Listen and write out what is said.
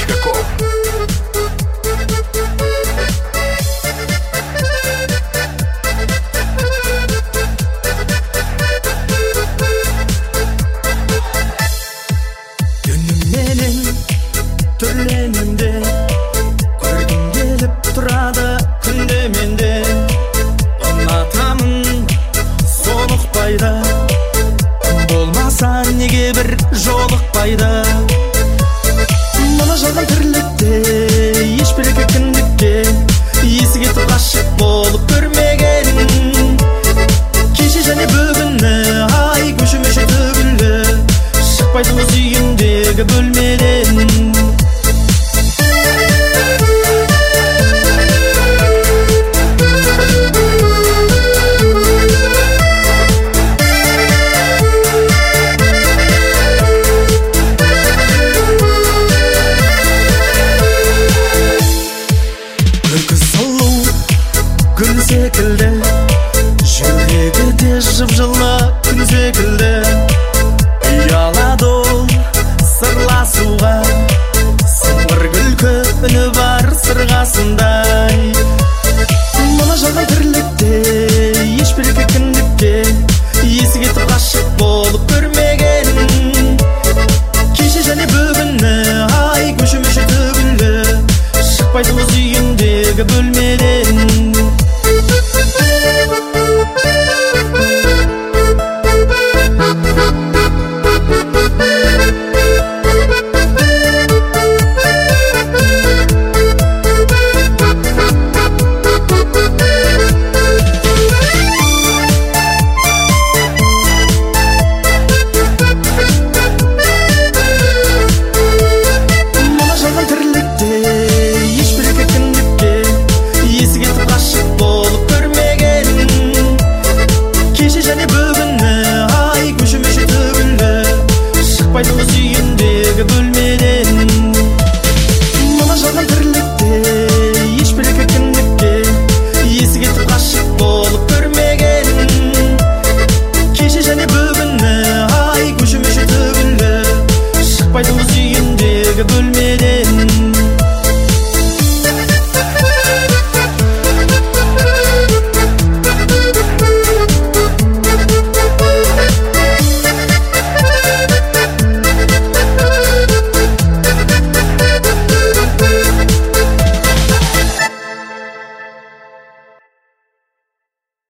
Pegacom. Günümmenin türleninde көргім келіп тұрады күнде менде ұнатамын солықпайды болмаса неге бір жолықпайды мұны жалған тірлікте ешбір кіндікке есі кетіп ғашық болып көрмеген кеше және бүгінні ай көшемеше төгілді шықпайды өз үйіндегі бөлмеден гүл секілді жүрегі де жып-жылы